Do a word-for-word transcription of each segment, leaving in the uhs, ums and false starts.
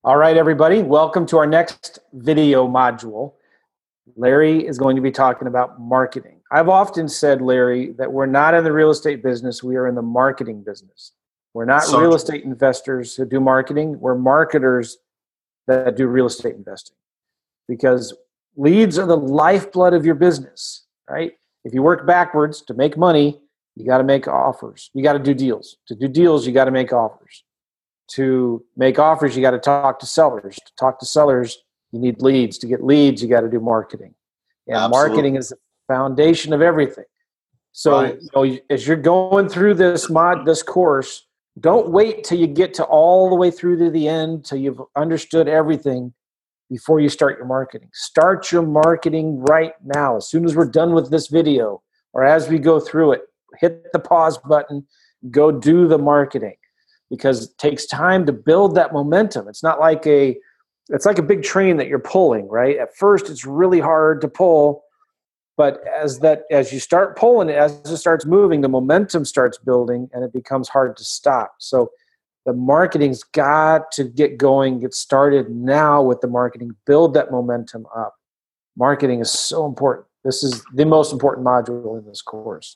All right, everybody, welcome to our next video module. Larry is going to be talking about marketing. I've often said, Larry, that we're not in the real estate business, we are in the marketing business. We're not So real estate investors who do marketing, we're marketers that do real estate investing. Because leads are the lifeblood of your business, right? If you work backwards to make money, you got to make offers. You got to do deals. To do deals, you got to make offers. To make offers, you got to talk to sellers. To talk to sellers, you need leads. To get leads, you got to do marketing. And Absolutely. marketing is the foundation of everything. So Right. you know, as you're going through this mod, this course, don't wait till you get to all the way through to the end, till you've understood everything before you start your marketing. Start your marketing right now. As soon as we're done with this video, or as we go through it, hit the pause button, go do the marketing. Because it takes time to build that momentum. It's not like a, it's like a big train that you're pulling, right? At first, it's really hard to pull, but as that, as you start pulling it, as it starts moving, the momentum starts building, and it becomes hard to stop. So the marketing's got to get going, get started now with the marketing, build that momentum up. Marketing is so important. This is the most important module in this course.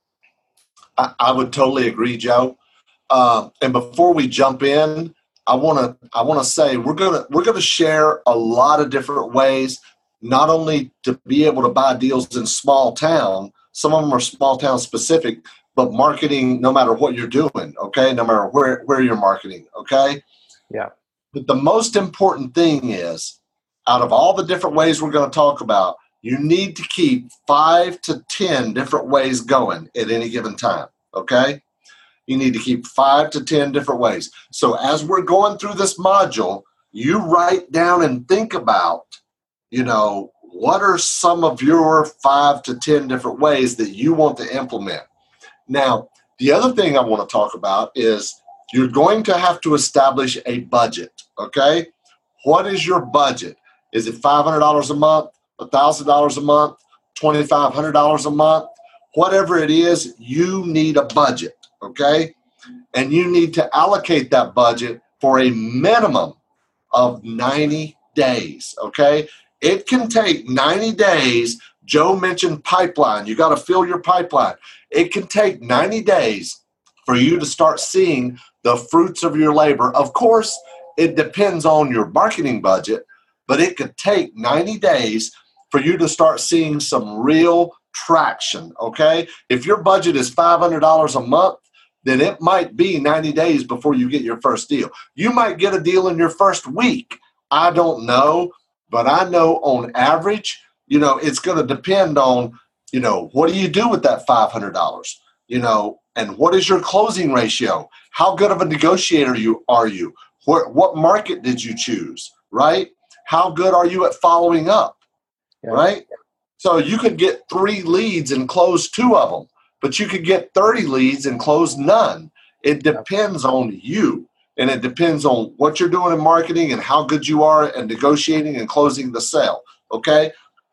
I, I would totally agree, Joe. Uh, and before we jump in, I want to I want to say we're gonna we're gonna share a lot of different ways, not only to be able to buy deals in small town. Some of them are small town specific, but marketing no matter what you're doing. Okay, no matter where where you're marketing. Okay. Yeah. But the most important thing is, out of all the different ways we're going to talk about, you need to keep five to ten different ways going at any given time. Okay. You need to keep five to ten different ways. So as we're going through this module, you write down and think about, you know, what are some of your five to ten different ways that you want to implement. Now, the other thing I want to talk about is you're going to have to establish a budget, okay? What is your budget? Is it five hundred dollars a month, one thousand dollars a month, twenty-five hundred dollars a month? Whatever it is, you need a budget. Okay, and you need to allocate that budget for a minimum of ninety days. Okay, it can take ninety days. Joe mentioned pipeline. You got to fill your pipeline. It can take ninety days for you to start seeing the fruits of your labor. Of course, it depends on your marketing budget, but it could take ninety days for you to start seeing some real traction. Okay, if your budget is five hundred dollars a month, then it might be ninety days before you get your first deal. You might get a deal in your first week. I don't know, but I know on average, you know, it's going to depend on, you know, what do you do with that five hundred dollars, you know, and what is your closing ratio? How good of a negotiator you are you? What, what market did you choose, right? How good are you at following up, Yeah. right? So you could get three leads and close two of them, but you could get thirty leads and close none. It depends on you, and it depends on what you're doing in marketing and how good you are at negotiating and closing the sale, okay?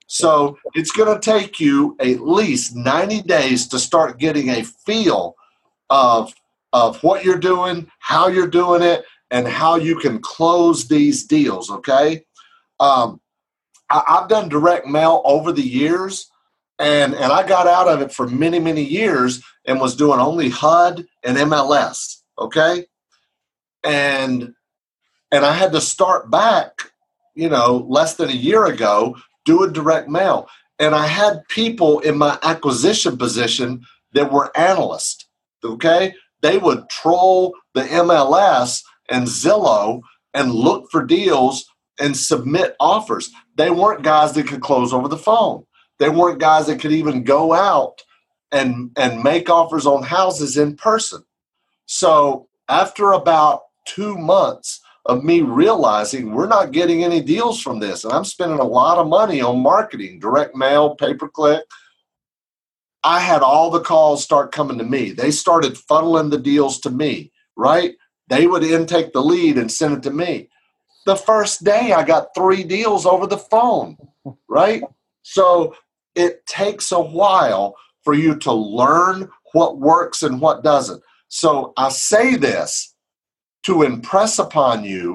So it's going to take you at least ninety days to start getting a feel of, of what you're doing, how you're doing it, and how you can close these deals, okay? Um, I, I've done direct mail over the years, And and I got out of it for many, many years and was doing only H U D and M L S, okay? And and I had to start back, you know, less than a year ago, doing direct mail. And I had people in my acquisition position that were analysts, okay? They would troll the M L S and Zillow and look for deals and submit offers. They weren't guys that could close over the phone. They weren't guys that could even go out and, and make offers on houses in person. So after about two months of me realizing we're not getting any deals from this, and I'm spending a lot of money on marketing, direct mail, pay-per-click, I had all the calls start coming to me. They started funneling the deals to me, right? They would intake the lead and send it to me. The first day I got three deals over the phone, right? So it takes a while for you to learn what works and what doesn't. So I say this to impress upon you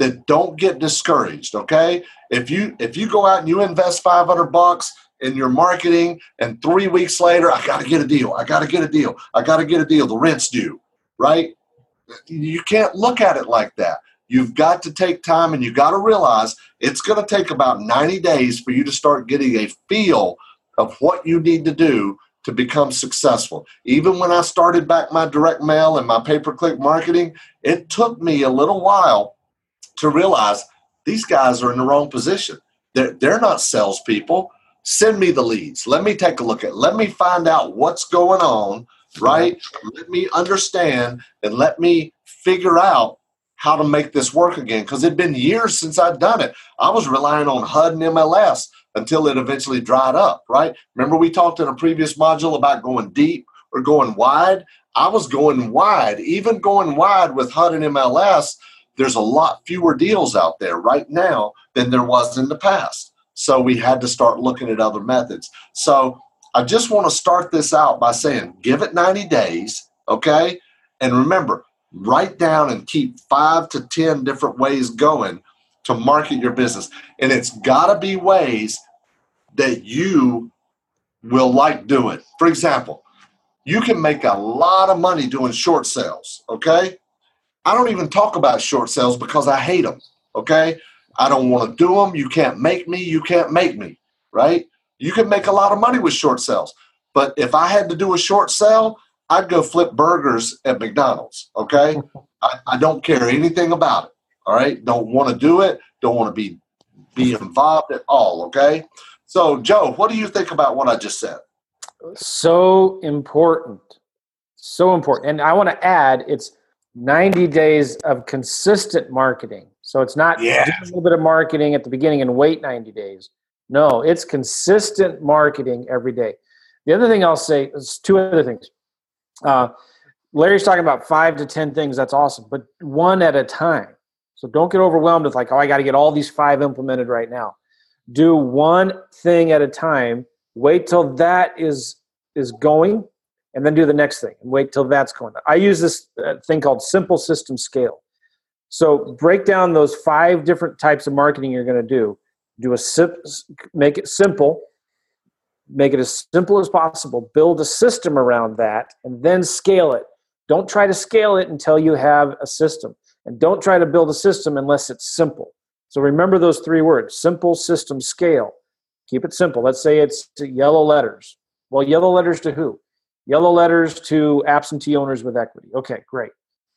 that don't get discouraged, okay? If you if you go out and you invest five hundred bucks in your marketing and three weeks later, I got to get a deal, I got to get a deal, I got to get a deal, the rent's due, right? You can't look at it like that. You've got to take time, and you got to realize it's going to take about ninety days for you to start getting a feel of what you need to do to become successful. Even when I started back my direct mail and my pay-per-click marketing, it took me a little while to realize these guys are in the wrong position. They're, they're not salespeople. Send me the leads. Let me take a look at it. Let me find out what's going on, right? Let me understand and let me figure out how to make this work again, because it'd been years since I'd done it. I was relying on H U D and M L S until it eventually dried up, right? Remember we talked in a previous module about going deep or going wide? I was going wide. Even going wide with H U D and M L S, there's a lot fewer deals out there right now than there was in the past. So we had to start looking at other methods. So I just want to start this out by saying, give it ninety days, okay? And remember, write down and keep five to ten different ways going to market your business. And it's got to be ways that you will like doing. For example, you can make a lot of money doing short sales, okay? I don't even talk about short sales because I hate them, okay? I don't want to do them. You can't make me. You can't make me, right? You can make a lot of money with short sales. But if I had to do a short sale, I'd go flip burgers at McDonald's, okay? I, I don't care anything about it, all right? Don't want to do it. Don't want to be, be involved at all, okay? So, Joe, what do you think about what I just said? So important. So important. And I want to add, it's ninety days of consistent marketing. So it's not Yeah. do a little bit of marketing at the beginning and wait ninety days. No, it's consistent marketing every day. The other thing I'll say is two other things. Uh, Larry's talking about five to ten things. That's awesome, but one at a time. So don't get overwhelmed with like, oh, I got to get all these five implemented right now. Do one thing at a time. Wait till that is is going, and then do the next thing. And wait till that's going. I use this uh, thing called Simple System Scale. So break down those five different types of marketing you're going to do. Do a sim- make it simple. Make it as simple as possible. Build a system around that, and then scale it. Don't try to scale it until you have a system. And don't try to build a system unless it's simple. So remember those three words: simple, system, scale. Keep it simple. Let's say it's yellow letters. Well, yellow letters to who? Yellow letters to absentee owners with equity. Okay, great.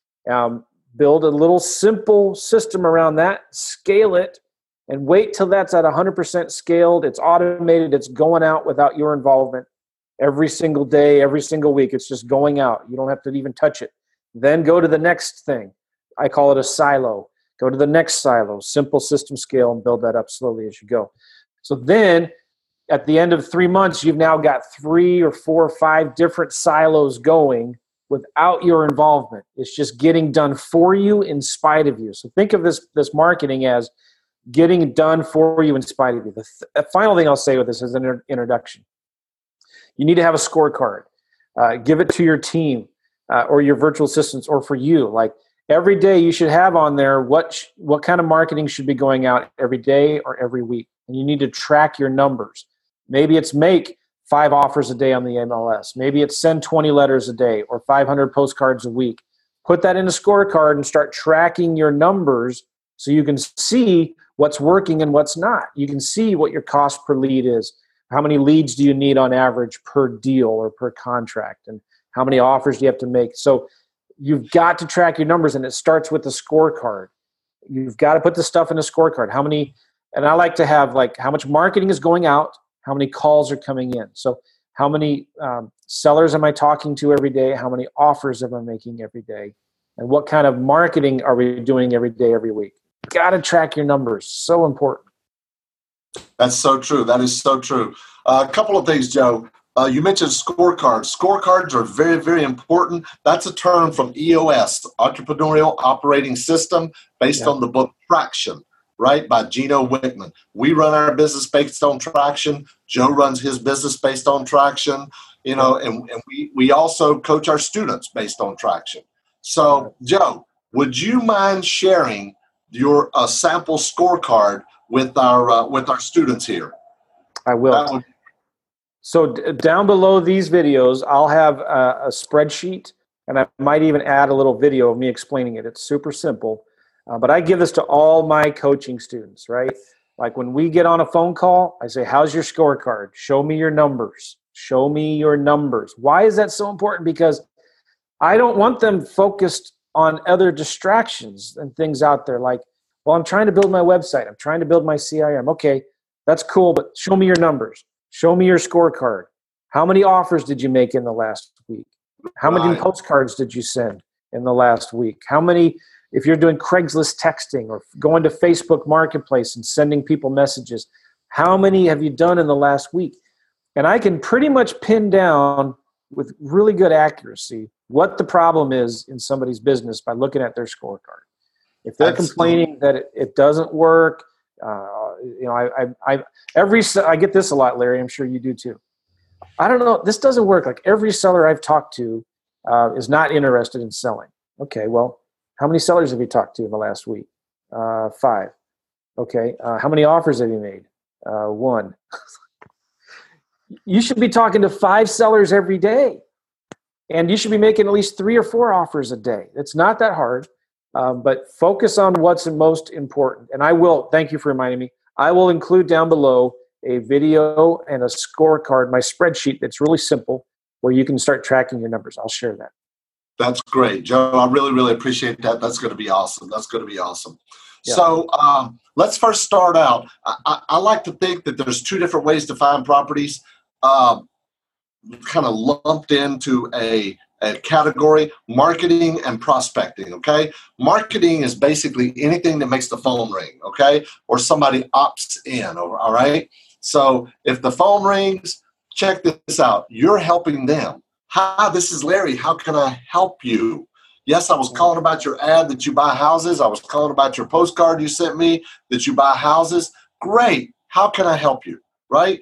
Um, build a little simple system around that. Scale it. And wait till that's at one hundred percent scaled. It's automated. It's going out without your involvement every single day, every single week. It's just going out. You don't have to even touch it. Then go to the next thing. I call it a silo. Go to the next silo, simple system scale, and build that up slowly as you go. So then at the end of three months, you've now got three or four or five different silos going without your involvement. It's just getting done for you in spite of you. So think of this, this marketing as getting done for you in spite of you. The, th- the final thing I'll say with this is an inter- introduction. You need to have a scorecard. Uh, give it to your team uh, or your virtual assistants, or for you. Like every day you should have on there what sh- what kind of marketing should be going out every day or every week. And you need to track your numbers. Maybe it's make five offers a day on the M L S. Maybe it's send twenty letters a day or five hundred postcards a week. Put that in a scorecard and start tracking your numbers so you can see what's working and what's not. You can see what your cost per lead is. How many leads do you need on average per deal or per contract? And how many offers do you have to make? So you've got to track your numbers, and it starts with the scorecard. You've got to put the stuff in a scorecard. How many, and I like to have like how much marketing is going out, how many calls are coming in. So how many um, sellers am I talking to every day? How many offers am I making every day? And what kind of marketing are we doing every day, every week? Got to track your numbers. So important. That's so true. That is so true. Uh, a couple of things, Joe. Uh, you mentioned scorecards. Scorecards are very, very important. That's a term from E O S, Entrepreneurial Operating System, based Yeah. on the book Traction, right, by Gino Wickman. We run our business based on traction. Joe runs his business based on traction, you know, and, and we, we also coach our students based on traction. So, Joe, would you mind sharing your uh, sample scorecard with our uh, with our students here? I will. Would- so d- down below these videos, I'll have a, a spreadsheet, and I might even add a little video of me explaining it. It's super simple, uh, but I give this to all my coaching students, right? Like when we get on a phone call, I say, how's your scorecard? Show me your numbers. Show me your numbers. Why is that so important? Because I don't want them focused on other distractions and things out there like, well, I'm trying to build my website. I'm trying to build my C I M. Okay, that's cool, but show me your numbers. Show me your scorecard. How many offers did you make in the last week? How many Right. postcards did you send in the last week? How many, if you're doing Craigslist texting or going to Facebook Marketplace and sending people messages, how many have you done in the last week? And I can pretty much pin down with really good accuracy what the problem is in somebody's business by looking at their scorecard. If they're That's complaining that it, it doesn't work, uh, you know, I, I, I, every, I get this a lot, Larry. I'm sure you do too. I don't know. This doesn't work. Like every seller I've talked to uh, is not interested in selling. Okay, well, how many sellers have you talked to in the last week? Uh, five. Okay. Uh, how many offers have you made? Uh, one. You should be talking to five sellers every day. And you should be making at least three or four offers a day. It's not that hard, um, but focus on what's most important. And I will, thank you for reminding me, I will include down below a video and a scorecard, my spreadsheet that's really simple, where you can start tracking your numbers. I'll share that. That's great, Joe. I really, really appreciate that. That's going to be awesome. That's going to be awesome. Yeah. So um, let's first start out. I, I, I like to think that there's two different ways to find properties. Uh, kind of lumped into a, a category, marketing and prospecting, okay? Marketing is basically anything that makes the phone ring, okay? Or somebody opts in, all right? So if the phone rings, check this out. You're helping them. Hi, this is Larry. How can I help you? Yes, I was calling about your ad that you buy houses. I was calling about your postcard you sent me that you buy houses. Great. How can I help you, right?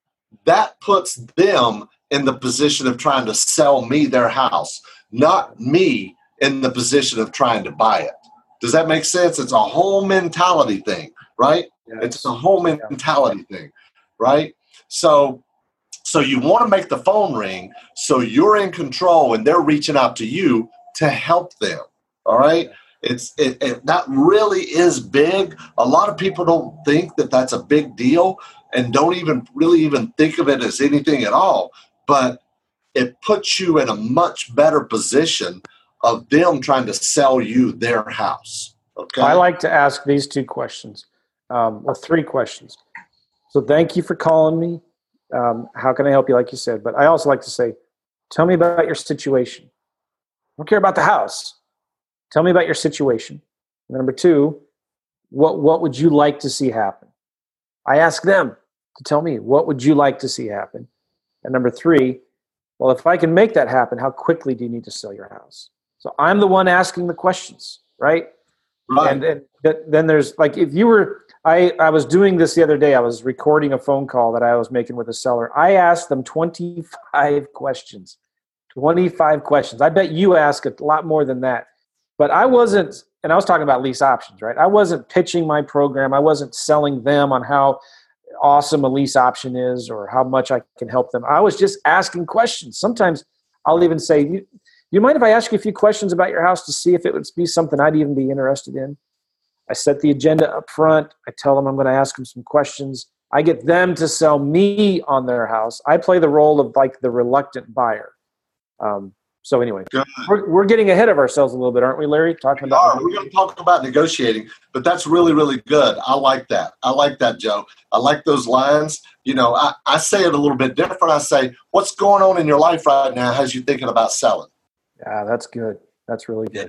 That puts them in the position of trying to sell me their house, not me in the position of trying to buy it. Does that make sense? It's a whole mentality thing, right? Yes. It's a whole mentality thing, right? So, so you want to make the phone ring so you're in control and they're reaching out to you to help them, all right? It's it, it, that really is big. A lot of people don't think that that's a big deal and don't even really even think of it as anything at all. But it puts you in a much better position of them trying to sell you their house. Okay. I like to ask these two questions, um, well, three questions. So thank you for calling me. Um, how can I help you, like you said? But I also like to say, tell me about your situation. I don't care about the house. Tell me about your situation. And number two, what what would you like to see happen? I ask them to tell me, what would you like to see happen? And number three, well, if I can make that happen, how quickly do you need to sell your house? So I'm the one asking the questions, right? Right. And then, then there's like, if you were, I, I was doing this the other day, I was recording a phone call that I was making with a seller. I asked them twenty-five questions, twenty-five questions. I bet you ask a lot more than that. But I wasn't, and I was talking about lease options, right? I wasn't pitching my program. I wasn't selling them on how awesome a lease option is or how much I can help them. I was just asking questions. Sometimes I'll even say, you, you mind if I ask you a few questions about your house to see if it would be something I'd even be interested in? I set the agenda up front. I tell them I'm going to ask them some questions. I get them to sell me on their house. I play the role of like the reluctant buyer. Um, So anyway, we're, we're getting ahead of ourselves a little bit, aren't we, Larry? Talking We about are. We're going to talk about negotiating, but that's really, really good. I like that. I like that, Joe. I like those lines. You know, I, I say it a little bit different. I say, what's going on in your life right now has you thinking about selling? Yeah, that's good. That's really good.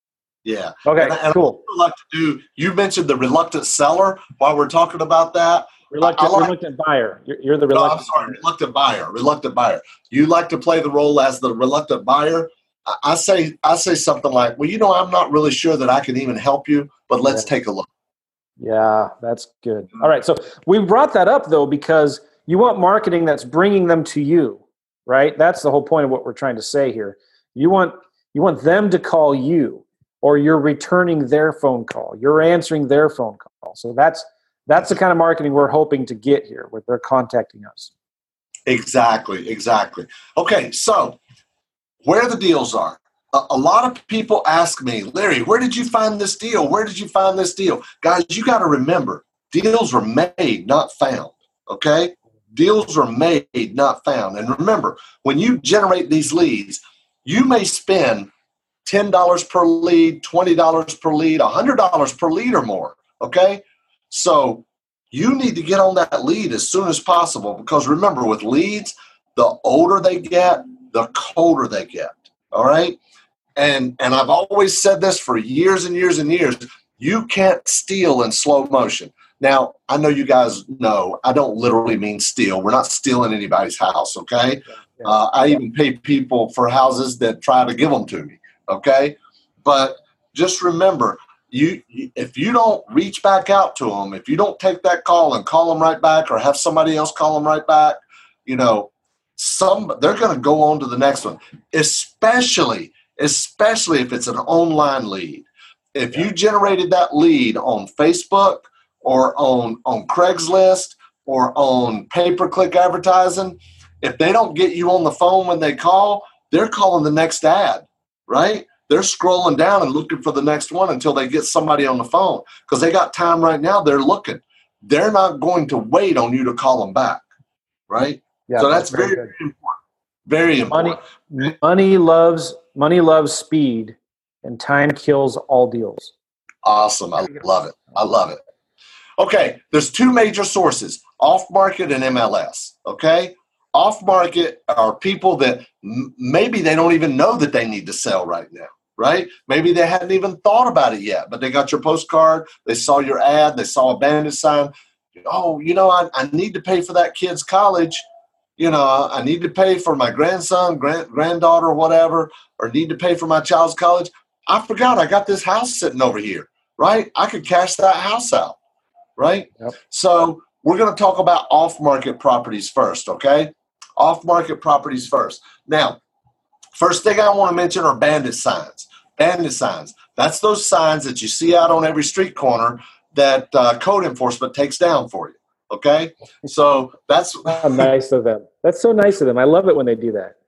Yeah. Okay, and, and cool. I like to do, you mentioned the reluctant seller while we're talking about that. Reluctant, I like, reluctant buyer. You're, you're the no, reluctant I'm sorry, buyer. reluctant buyer. Reluctant buyer. You like to play the role as the reluctant buyer. I, I say, I say something like, well, you know, I'm not really sure that I can even help you, but let's Yeah. take a look. Yeah, that's good. All right, so we brought that up, though, because you want marketing that's bringing them to you, right? That's the whole point of what we're trying to say here. You want you want them to call you. or you're returning their phone call. You're answering their phone call. So that's that's the kind of marketing we're hoping to get here, where they're contacting us. Exactly, exactly. Okay, so where the deals are. A, a lot of people ask me, Larry, where did you find this deal? Where did you find this deal? Guys, you got to remember, deals are made, not found, okay? Deals are made, not found. And remember, when you generate these leads, you may spend ten dollars per lead, twenty dollars per lead, one hundred dollars per lead or more, okay? So you need to get on that lead as soon as possible, because remember, with leads, the older they get, the colder they get, all right? And and I've always said this for years and years and years, you can't steal in slow motion. Now, I know you guys know, I don't literally mean steal. We're not stealing anybody's house, okay? Yeah. Uh, I even pay people for houses that try to give them to me, okay? But just remember, you if you don't reach back out to them, if you don't take that call and call them right back, or have somebody else call them right back, you know, some they're going to go on to the next one, especially, especially if it's an online lead. If you generated that lead on Facebook or on, on Craigslist or on pay-per-click advertising, if they don't get you on the phone when they call, they're calling the next ad, right? They're scrolling down and looking for the next one until they get somebody on the phone, because they got time right now. They're looking. They're not going to wait on you to call them back, right? Yeah, so that's, that's very, very important. Very important. Money, money loves money loves speed, and time kills all deals. Awesome. I love it. I love it. Okay, there's two major sources, off-market and M L S, okay? Off-market are people that m- maybe they don't even know that they need to sell right now, right? Maybe they hadn't even thought about it yet, but they got your postcard, they saw your ad, they saw a bandit sign. Oh, you know, I, I need to pay for that kid's college. You know, I need to pay for my grandson, grand, granddaughter, whatever, or need to pay for my child's college. I forgot I got this house sitting over here, right? I could cash that house out, right? Yep. So we're going to talk about off-market properties first, okay? Off-market properties first. Now, first thing I want to mention are bandit signs. Bandit signs. That's those signs that you see out on every street corner that uh, code enforcement takes down for you, okay? So that's oh, nice of them. That's so nice of them. I love it when they do that.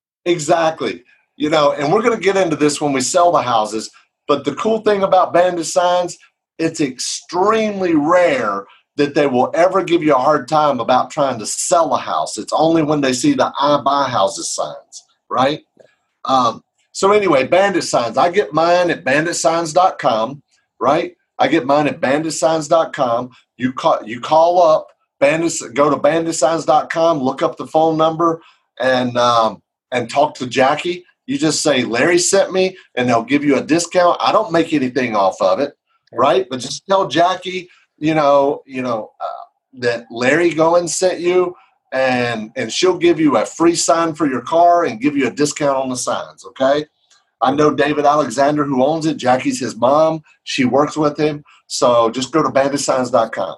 Exactly. You know, and we're going to get into this when we sell the houses, but the cool thing about bandit signs, it's extremely rare that they will ever give you a hard time about trying to sell a house. It's only when they see the I buy houses signs, right? Um, so anyway, bandit signs. I get mine at bandit signs dot com, right? I get mine at bandit signs dot com. You call, you call up, bandits, go to bandit signs dot com, look up the phone number, and um, and talk to Jackie. You just say, Larry sent me, and they'll give you a discount. I don't make anything off of it, right? But just tell Jackie, you know, you know uh, that Larry Goen sent you, and and she'll give you a free sign for your car and give you a discount on the signs, okay? I know David Alexander, who owns it. Jackie's his mom. She works with him. So just go to bandit signs dot com.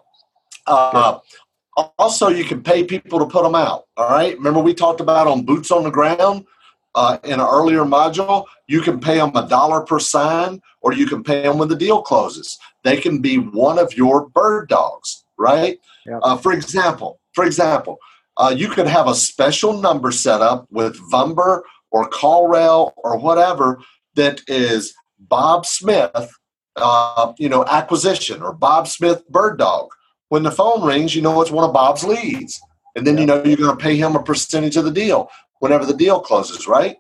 Uh, also, you can pay people to put them out, all right? Remember we talked about on Boots on the Ground uh, in an earlier module? You can pay them a dollar per sign, or you can pay them when the deal closes. They can be one of your bird dogs, right? Yep. Uh, for example, for example, uh, you could have a special number set up with Vumber or CallRail or whatever that is Bob Smith, uh, you know, acquisition, or Bob Smith bird dog. When the phone rings, you know it's one of Bob's leads. And then you know you're going to pay him a percentage of the deal whenever the deal closes, right?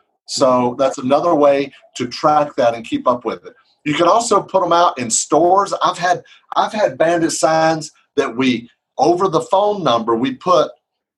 So that's another way to track that and keep up with it. You can also put them out in stores. I've had I've had bandit signs that we, over the phone number, we put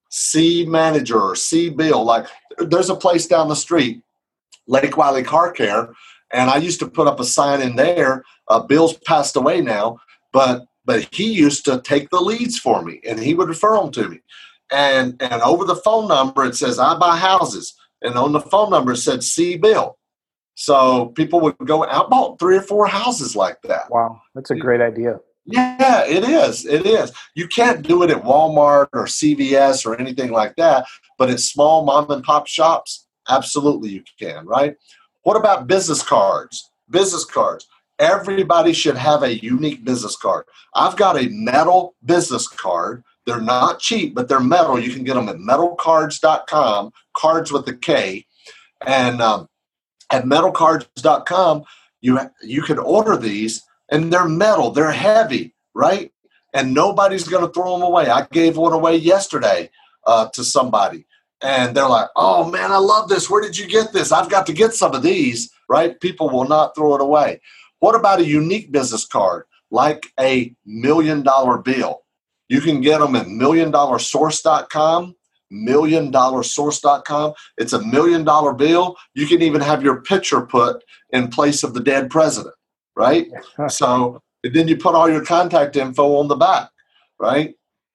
C manager or C bill. Like there's a place down the street, Lake Wiley Car Care, and I used to put up a sign in there. Uh, Bill's passed away now, but but he used to take the leads for me, and he would refer them to me. And and over the phone number, it says, I buy houses. And on the phone number, it said C Bill. So people would go, I bought three or four houses like that. Wow, that's a great idea. Yeah, it is. It is. You can't do it at Walmart or C V S or anything like that, but at small mom and pop shops, absolutely you can, right? What about business cards? business cards. Everybody should have a unique business card. I've got a metal business card. They're not cheap, but they're metal. You can get them at metal cards dot com, cards with a K. And um, at metal cards dot com, you, you can order these, and they're metal. They're heavy, right? And nobody's going to throw them away. I gave one away yesterday uh, to somebody. And they're like, oh, man, I love this. Where did you get this? I've got to get some of these, right? People will not throw it away. What about a unique business card, like a million dollar bill? You can get them at million dollar source dot com, million dollar source dot com. It's a million dollar bill. You can even have your picture put in place of the dead president, right? So then you put all your contact info on the back, right?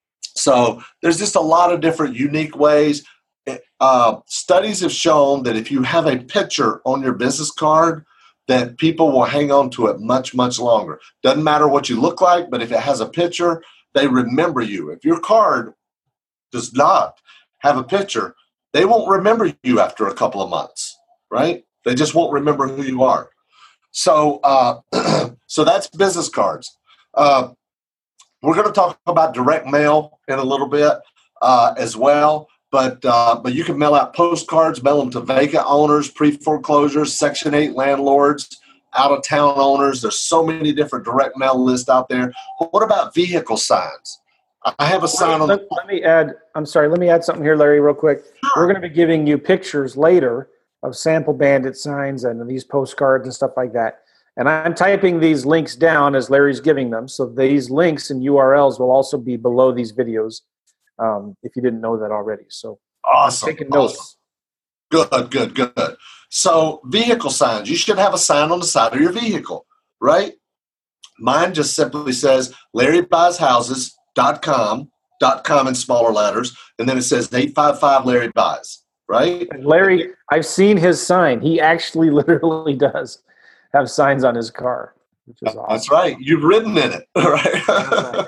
So there's just a lot of different unique ways. Uh, studies have shown that if you have a picture on your business card, that people will hang on to it much, much longer. Doesn't matter what you look like, but if it has a picture, they remember you. If your card does not have a picture, they won't remember you after a couple of months, right? They just won't remember who you are. So, uh, so that's business cards. Uh, we're going to talk about direct mail in a little bit uh, as well. But uh, but you can mail out postcards, mail them to vacant owners, pre-foreclosures, Section eight landlords, out-of-town owners. There's so many different direct mail lists out there. What about vehicle signs? I have a sign on let, the let me add, I'm sorry, let me add something here, Larry, real quick. Sure. We're going to be giving you pictures later of sample bandit signs and these postcards and stuff like that. And I'm typing these links down as Larry's giving them. So these links and U R Ls will also be below these videos. Um, if you didn't know that already. So awesome. Taking notes. Awesome. Good, good, good. So vehicle signs, you should have a sign on the side of your vehicle, right? Mine just simply says Larry Buys Houses dot com, dot com in smaller letters, and then it says eight five five Larry Buys, right? And Larry, I've seen his sign. He actually literally does have signs on his car, which is awesome. That's right. You've ridden in it, right?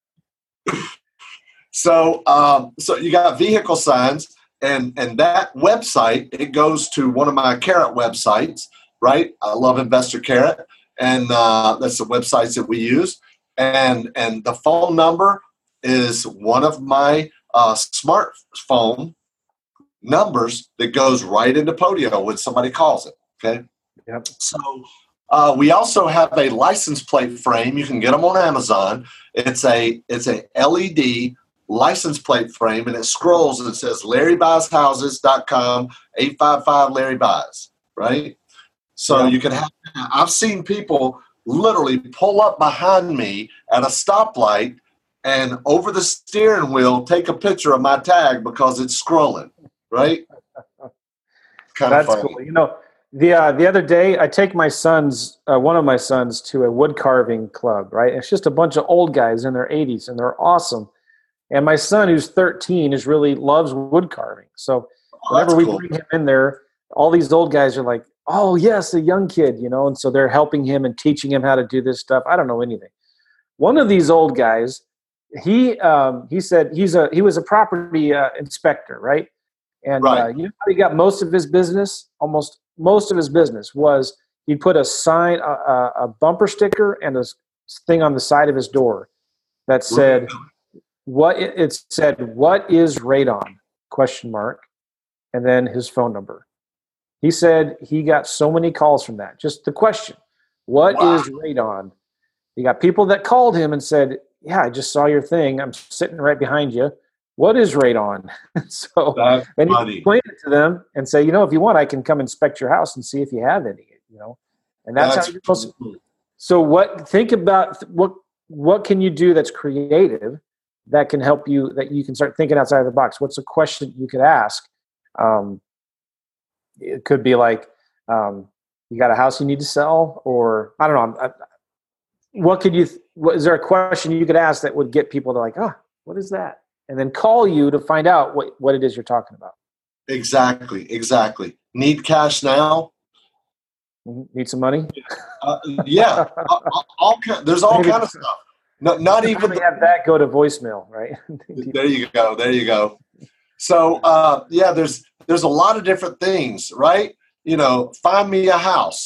So, um, so you got vehicle signs, and and that website, it goes to one of my Carrot websites, right? I love Investor Carrot, and uh, that's the websites that we use. And and the phone number is one of my uh, smartphone numbers that goes right into Podio when somebody calls it. Okay. Yep. So uh, we also have a license plate frame. You can get them on Amazon. It's a it's a L E D license plate frame, and it scrolls and it says Larry Buys Houses dot com, eight five five Larry Buys, right? So yeah. You can have, I've seen people literally pull up behind me at a stoplight and over the steering wheel take a picture of my tag because it's scrolling, right? Kind That's of funny. Cool. You know, the uh, the other day I take my sons, uh, one of my sons, to a wood carving club, right? It's just a bunch of old guys in their eighties, and they're awesome. And my son, who's thirteen, is really loves wood carving. So whenever oh, we cool. bring him in there, all these old guys are like, "Oh yes, a young kid," you know. And so they're helping him and teaching him how to do this stuff. I don't know anything. One of these old guys, he um, he said he's a he was a property uh, inspector, right? And right. Uh, you know how he got most of his business? Almost most of his business was he put a sign, a, a bumper sticker, and a thing on the side of his door that said. Right. What it said, what is radon? Question mark, and then his phone number. He said he got so many calls from that. Just the question, what wow. is radon? He got people that called him and said, "Yeah, I just saw your thing. I'm sitting right behind you. What is radon?" So That's and funny. he explained it to them and say, "You know, if you want, I can come inspect your house and see if you have any." You know, and that's, that's how you're supposed to. So what? Think about what what can you do that's creative. That can help you, that you can start thinking outside of the box. What's a question you could ask? Um, it could be like, um, you got a house you need to sell, or I don't know. I, what could you, th- what, is there a question you could ask that would get people to like, oh, what is that? And then call you to find out what, what it is you're talking about. Exactly. Exactly. Need cash now? Need some money? Uh, yeah. all, all, there's all kind of stuff. No, not even the, have that go to voicemail, right? There you go. There you go. So, uh, yeah, there's there's a lot of different things, right? You know, find me a house.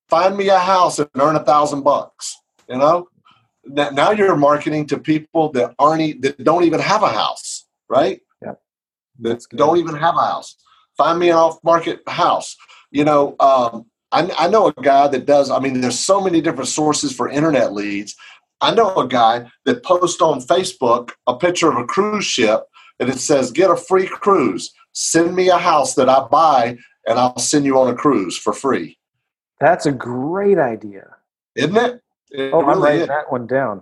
find me a house and earn a thousand bucks. You know, now you're marketing to people that aren't that don't even have a house, right? Yeah, that don't even have a house. Find me an off-market house. You know, um, I, I know a guy that does. I mean, there's so many different sources for internet leads. I know a guy that posts on Facebook a picture of a cruise ship and it says, "Get a free cruise. Send me a house that I buy, and I'll send you on a cruise for free." That's a great idea, isn't it? It oh, really I'm writing is. that one down.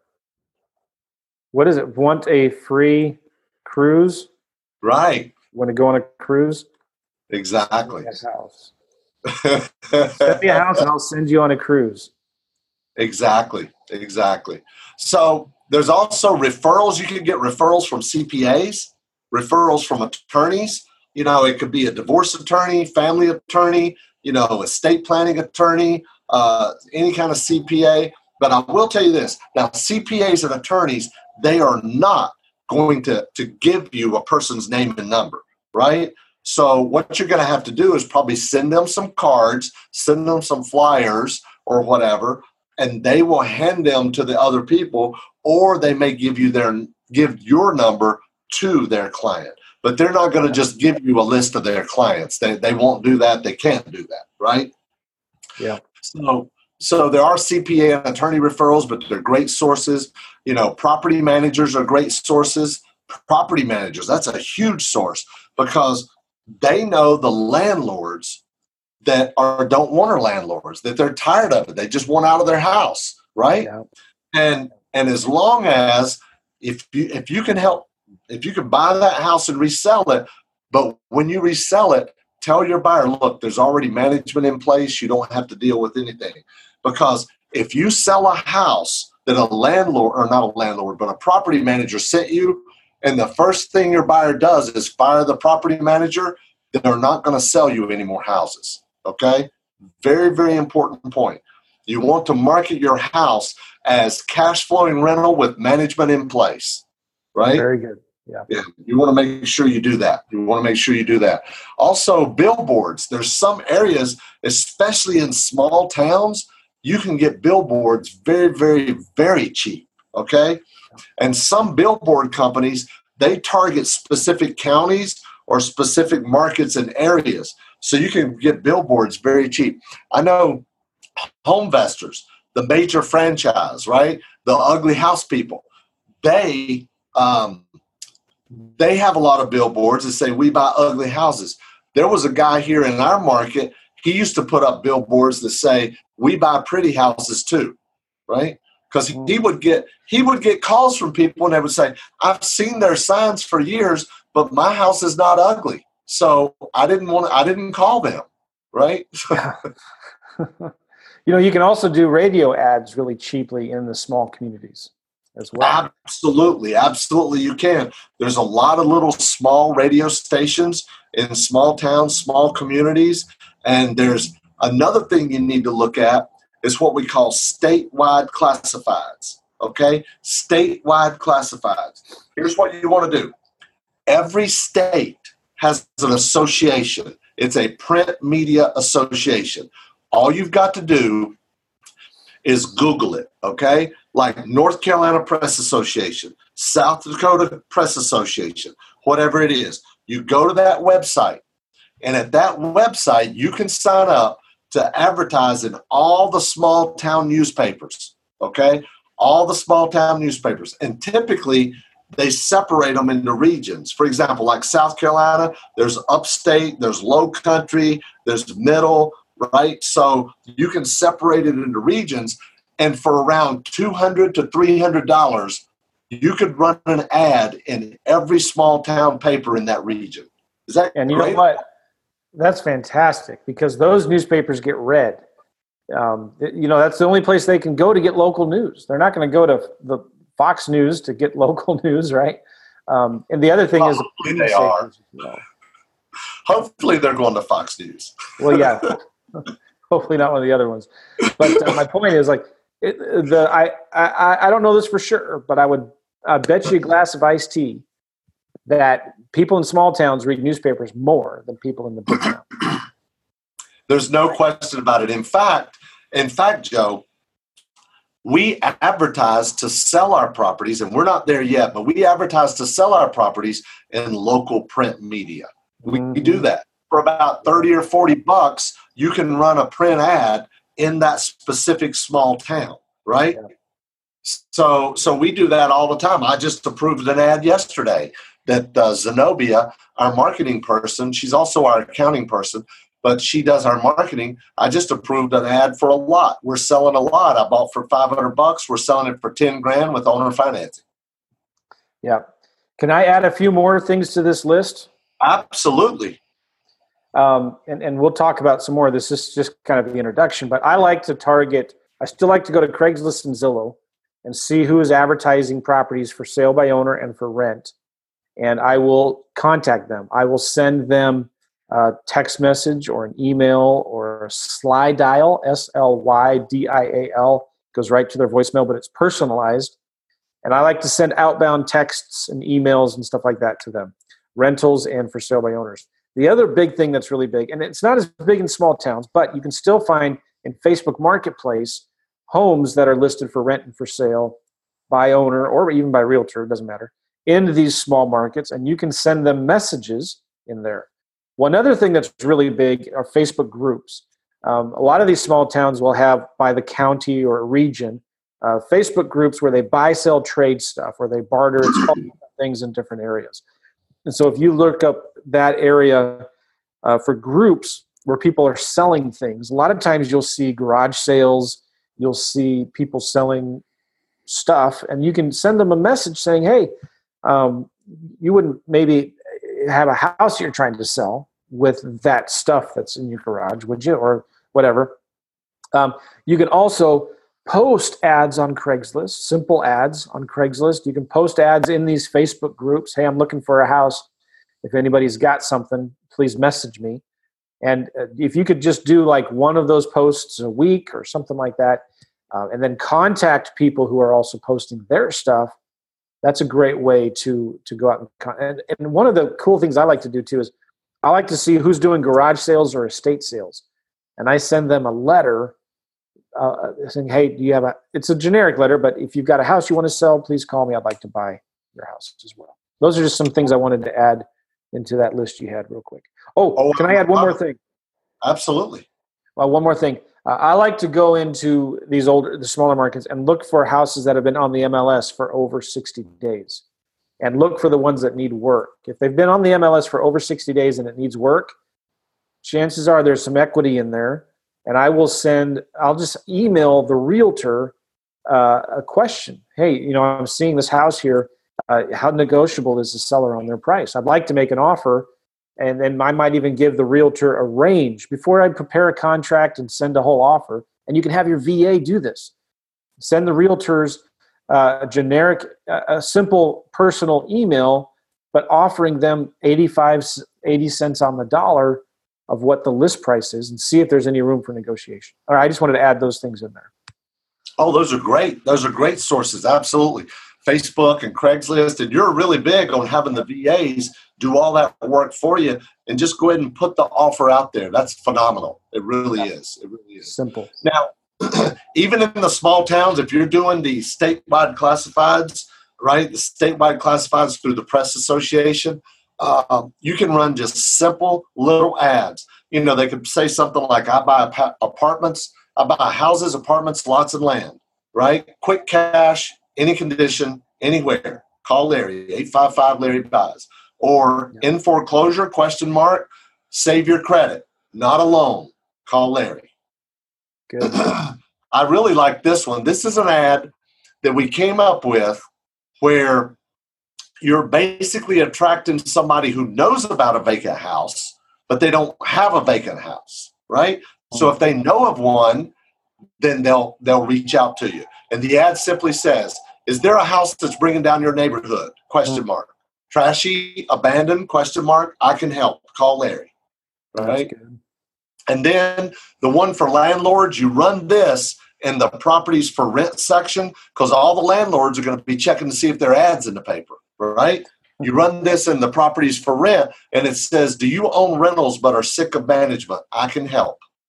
What is it? Want a free cruise? Right. Want to go on a cruise? Exactly. Send me a house. Send me a house, and I'll send you on a cruise. Exactly. Exactly. So there's also referrals. You can get referrals from C P As, referrals from attorneys. You know, it could be a divorce attorney, family attorney, you know, estate planning attorney, uh, any kind of C P A. But I will tell you this. Now, C P As and attorneys, they are not going to, to give you a person's name and number, right? So what you're going to have to do is probably send them some cards, send them some flyers or whatever, and they will hand them to the other people, or they may give you their give your number to their client. But they're not going to just give you a list of their clients. They they won't do that. They can't do that, right? Yeah. So so there are C P A and attorney referrals, but they're great sources. You know, property managers are great sources. Property managers, that's a huge source because they know the landlords that are don't want our landlords, that they're tired of it. They just want out of their house, right? Yeah. And and as long as if you if you can help, if you can buy that house and resell it, but when you resell it, tell your buyer, look, there's already management in place. You don't have to deal with anything. Because if you sell a house that a landlord, or not a landlord, but a property manager sent you, and the first thing your buyer does is fire the property manager, they're not going to sell you any more houses. Okay? Very, very important point. You want to market your house as cash flowing rental with management in place, right? Very good. Yeah. Yeah. You want to make sure you do that. You want to make sure you do that. Also, billboards. There's some areas, especially in small towns, you can get billboards very, very, very cheap. Okay? And some billboard companies, they target specific counties or specific markets and areas. So you can get billboards very cheap. I know Homevestors, the major franchise, right? The Ugly House people, they um, they have a lot of billboards that say, "We buy ugly houses." There was a guy here in our market, he used to put up billboards that say, "We buy pretty houses too," right? Because he would get he would get calls from people and they would say, "I've seen their signs for years, but my house is not ugly, so I didn't want to, I didn't call them," right? You know, you can also do radio ads really cheaply in the small communities as well. Absolutely, absolutely, you can. There's a lot of little small radio stations in small towns, small communities, and there's another thing you need to look at. Is what we call statewide classifieds, okay? Statewide classifieds. Here's what you want to do. Every state has an association. It's a print media association. All you've got to do is Google it, okay? Like North Carolina Press Association, South Dakota Press Association, whatever it is. You go to that website, and at that website, you can sign up to advertise in all the small town newspapers, okay? All the small town newspapers. And typically, they separate them into regions. For example, like South Carolina, there's upstate, there's low country, there's middle, right? So you can separate it into regions. And for around two hundred dollars to three hundred dollars, you could run an ad in every small town paper in that region. Is that And you great? know what? That's fantastic because those newspapers get read. Um, you know, that's the only place they can go to get local news. They're not going to go to the Fox News to get local news, right? Um, and the other thing well, is, hopefully they are. You know. Hopefully they're going to Fox News. Well, yeah. Hopefully not one of the other ones. But uh, my point is, like, it, the I, I I don't know this for sure, but I would I bet you a glass of iced tea that people in small towns read newspapers more than people in the big town. There's no question about it. In fact, in fact, Joe, we advertise to sell our properties, and we're not there yet, but we advertise to sell our properties in local print media. We, mm-hmm. we do that. For about thirty or forty bucks, you can run a print ad in that specific small town, right? Yeah. So, so we do that all the time. I just approved an ad yesterday that uh, Zenobia, our marketing person, she's also our accounting person, but she does our marketing. I just approved an ad for a lot. We're selling a lot. I bought for five hundred bucks. We're selling it for ten grand with owner financing. Yeah. Can I add a few more things to this list? Absolutely. Um, and, and we'll talk about some more. This is just kind of the introduction, but I like to target, I still like to go to Craigslist and Zillow and see who is advertising properties for sale by owner and for rent. And I will contact them. I will send them a text message or an email or a slide dial, S L Y D I A L, goes right to their voicemail, but it's personalized. And I like to send outbound texts and emails and stuff like that to them, rentals and for sale by owners. The other big thing that's really big, and it's not as big in small towns, but you can still find in Facebook Marketplace homes that are listed for rent and for sale by owner or even by realtor, it doesn't matter, in these small markets, and you can send them messages in there. One other thing that's really big are Facebook groups. Um, a lot of these small towns will have, by the county or region, uh, Facebook groups where they buy, sell, trade stuff, where they barter things in different areas. And so if you look up that area uh, for groups where people are selling things, a lot of times you'll see garage sales, you'll see people selling stuff, and you can send them a message saying, hey, um, you wouldn't maybe have a house you're trying to sell with that stuff that's in your garage, would you? Or whatever. Um, you can also post ads on Craigslist, simple ads on Craigslist. You can post ads in these Facebook groups. Hey, I'm looking for a house. If anybody's got something, please message me. And if you could just do like one of those posts a week or something like that, uh, and then contact people who are also posting their stuff, that's a great way to to go out and, con- and and one of the cool things I like to do too is I like to see who's doing garage sales or estate sales, and I send them a letter uh, saying, "Hey, do you have a?" It's a generic letter, but if you've got a house you want to sell, please call me. I'd like to buy your house as well. Those are just some things I wanted to add into that list you had real quick. Oh, oh can I add one more thing? Absolutely. Well, one more thing. Uh, I like to go into these older, the smaller markets and look for houses that have been on the M L S for over sixty days and look for the ones that need work. If they've been on the M L S for over sixty days and it needs work, chances are there's some equity in there. And I will send, I'll just email the realtor uh, a question. Hey, you know, I'm seeing this house here. Uh, how negotiable is the seller on their price? I'd like to make an offer. And then I might even give the realtor a range before I prepare a contract and send a whole offer. And you can have your V A do this. Send the realtors uh, a generic, uh, a simple personal email, but offering them eighty-five, eighty cents on the dollar of what the list price is and see if there's any room for negotiation. All right, I just wanted to add those things in there. Oh, those are great. Those are great sources. Absolutely. Facebook and Craigslist, and you're really big on having the V As do all that work for you and just go ahead and put the offer out there. That's phenomenal. It really yeah. is. It really is. Simple. Now, even in the small towns, if you're doing the statewide classifieds, right, the statewide classifieds through the Press Association, uh, you can run just simple little ads. You know, they could say something like, I buy ap- apartments, I buy houses, apartments, lots of land, right? Quick cash, any condition, anywhere. Call Larry, eight five five Larry Buys. Or yeah. in foreclosure, question mark, save your credit, not a loan. Call Larry. Good. I really like this one. This is an ad that we came up with where you're basically attracting somebody who knows about a vacant house, but they don't have a vacant house, right? Mm-hmm. So if they know of one, then they'll they'll reach out to you. And the ad simply says, is there a house that's bringing down your neighborhood? Question mm-hmm. mark. Trashy, abandoned, question mark, I can help. Call Larry. Right? And then the one for landlords, you run this in the properties for rent section because all the landlords are going to be checking to see if there are ads in the paper, right? You run this in the properties for rent and it says, do you own rentals but are sick of management? I can help.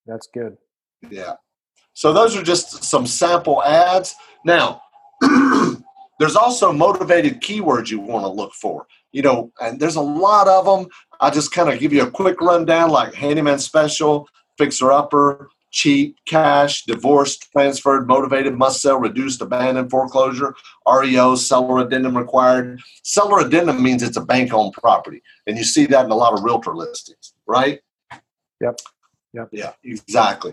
That's good. Yeah. So those are just some sample ads. Now, there's also motivated keywords you want to look for. You know, and there's a lot of them. I just kind of give you a quick rundown, like handyman special, fixer upper, cheap, cash, divorced, transferred, motivated, must sell, reduced, abandoned, foreclosure, R E O, seller addendum required. Seller addendum means it's a bank-owned property, and you see that in a lot of realtor listings, right? Yep. Yep. Yeah, exactly.